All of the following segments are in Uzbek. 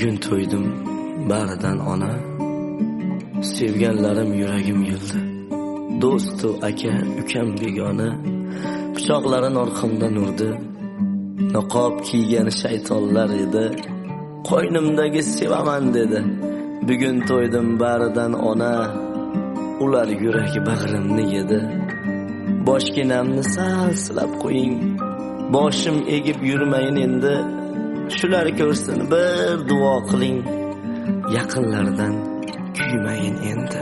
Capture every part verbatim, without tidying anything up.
Bugun to'ydim baridan ona, sevganlarim yuragim yildi. Do'stu aka, ukam begona, quchoqlarin orqamdan urdi. Niqob kiygan shaytonlar edi, qo'ynimdagi sevaman dedi. Bugun to'ydim baridan ona, ular yuragi bag'rimni yedi. Boshginamni sal silab qo'ying, boshim egib yurmayin endi. Shular ko'rsin bir duo qiling, yaqinlardan kuymayin endi.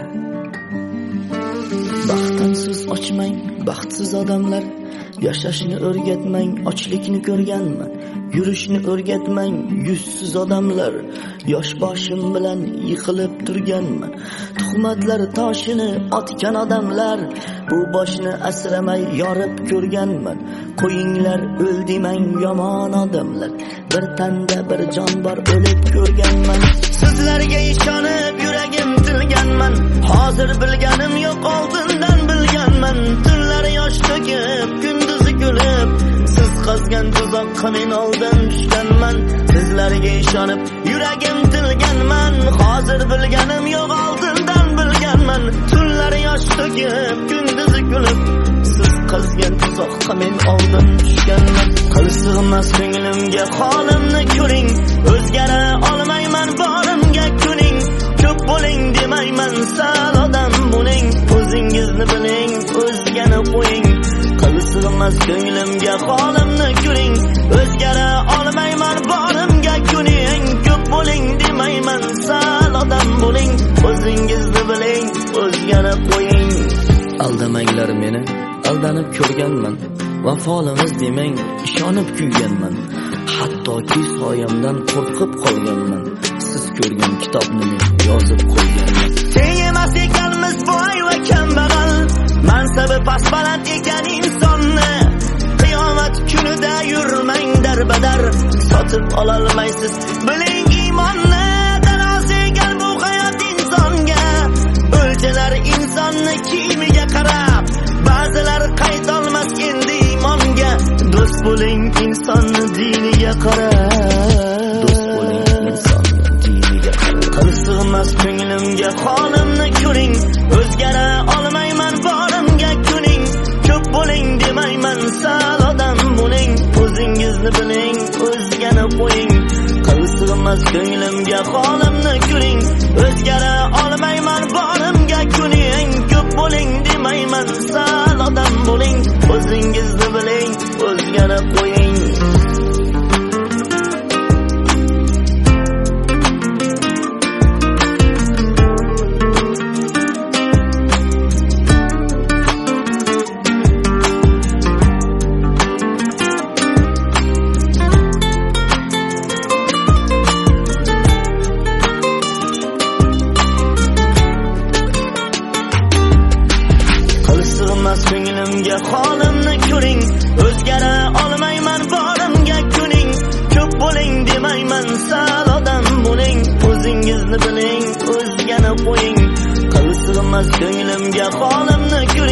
Baxtdan so'z ochmang, baxtsiz odamlar, yashashni o'rgatmang, ochlikni ko'rganman. Yurishni o'rgatmang, yuzsiz odamlar, yosh boshim bilan yiqilib turganman. Tuhmatlar toshini otgan odamlar, bu boshni asramay yorib ko'rganman. Qo'yinglar o'ldimang yomon odamlar, bir tanda bir jon bor o'lib ko'rganman. Sizlarga ishonib yuragim tilganman, hozir bilganim yo'q, oldindan bilganman. Tunlar yosh to'kib, kunduzi kulib, siz qazgan tuzoqqa men oldin tushganman. Sizlarga ishonib yuragim tilganman, hozir bilganim yo'q, oldindan bilganman. Tunlar yosh to'kib, kunduzi kulib, siz qazgan tuzoqqa men oldin tushganman. Qilsig'mas ko'nglimga holimni ko'ring, o'zgara olmayman borimga kuning. Ko'p bo'ling demayman, sal odam bo'ling, o'zingizni biling, o'zgani qo'ying. Qilsig'mas ko'nglimga holimni ko'ring, o'zgara olmayman borimga kuning. Ko'p bo'ling demayman, sal odam bo'ling, o'zingizni biling, o'zgani qo'ying. Aldamanglar meni, aldanib ko'rganman. Vafolimiz demang, ishonib kuyganman. Hattoki soyamdan qo'rqib qolganman. Siz ko'rgan kitobni men yozib qo'yganman. Teng emas ekanmiz boy va kambag'al, mansabi past-baland ekan insonni. Qiyomat kunida yurmang darbadar, sotib ololmaysiz biling iymonni. Tarozi ekan bu hayot insonga, o'lchalar insonni kiyimiga qarab. Ba'zilar qaytolmas endi imonga. Do'st bo'ling insonni diniga qarab. Do'st bo'ling insonni diniga qarab. Qilsig'mas ko'nglimga holimni ko'ring, o'zgara olmayman borimga kuning. Ko'p bo'ling demayman, sal odam bo'ling, o'zingizni biling, o'zgani qo'ying. Qilsig'mas ko'nglimga holimni ko'ring, o'zgara olmayman borimga kuning. Ko'p bo'ling demayman, sal odam bo'ling, o'zingizni biling, o'zgani qo'ying. Qilsig'mas ko'nglimga holimni ko'ring, o'zgara olmayman borimga kuning. Ko'p bo'ling demayman, sal odam bo'ling, o'zingizni biling, o'zgani qo'ying. Qilsig'mas ko'nglimga holimni ko'ring.